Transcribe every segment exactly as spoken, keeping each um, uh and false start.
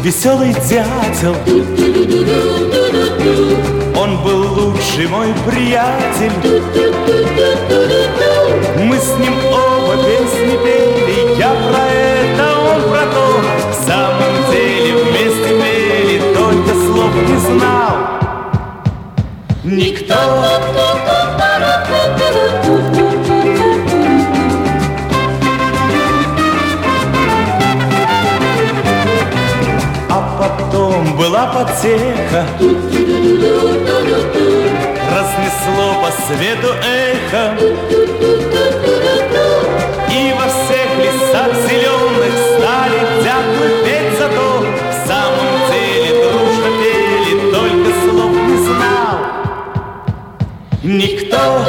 веселый дятел. Он был лучший мой приятель. Мы с ним оба песни пели. Я про это, он про то. В самом деле вместе пели, только слов не знал никто. А потом была потеха, разнесло по свету эхо, и во всех лесах зеленых стали дятлы петь зато. В самом деле дружно пели, только слов не знал никто.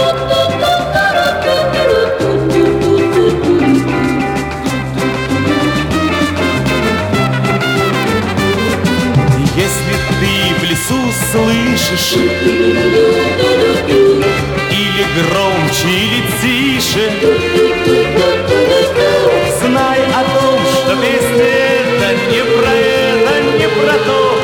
Если ты в лесу слышишь или громче, или тише, знай о том, что песня это не про это, не про то.